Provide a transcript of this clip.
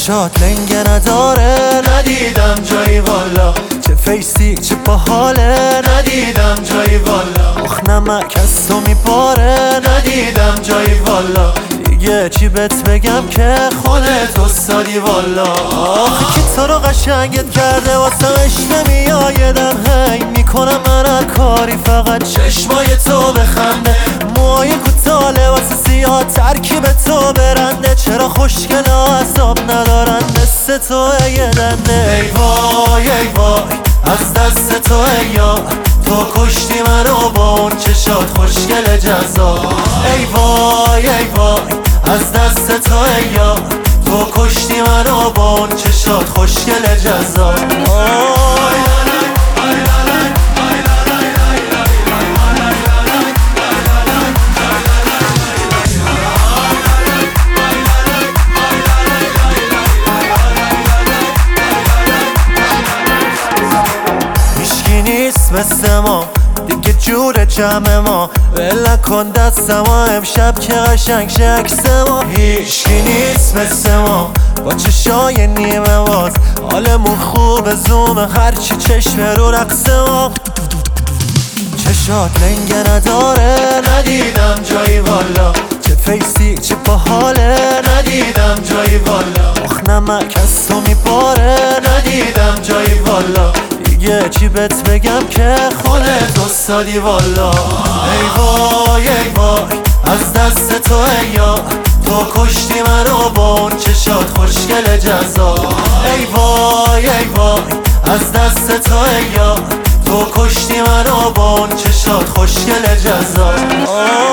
چشات لنگه نداره، ندیدم جایی والا. چه فیسی چه باحاله، ندیدم جایی والا. آخ نمک از تو میپاره، ندیدم جایی والا. دیگه چی بهت بگم که خودت استادی والا. آخه کی تو رو قشنگت کرده واسه اش نمیایدم، هی میکنم من هر کاری فقط چشمای تو بخنده. موهای کوتاه لباس سیاه ترکیب تو برنده، چرا خوشگل عذاب ندارن مثل تو یه دنده. ای وای ای وای از دست تو یا تو کشتی منو با اون چشات خوشگل جذاب. ای وای ای وای از دست تو یا تو کشتی منو با اون چشات خوشگل جذاب. مثل ما دیگه جور جمع ما، ول نکن دستم امشب که قشنگ شه عکس ما. هیچکی نیست مثل ما با چشای نیمه باز، حالمون خوبه زومه هرچی چشم رو رقص ما. چشات لنگه نداره، ندیدم جایی والا. چه فیسی چه باحاله، ندیدم جایی والا. آخ نمک از تو میپاره، ندیدم جایی والا. دیگه چی بهت بگم که خودت استادی والا. ای وای ای وای از دست تو یا تو کشتی منو با اون چشات خوشگل جذاب. ای وای ای وای از دست تو یا تو کشتی منو با اون چشات خوشگل جذاب.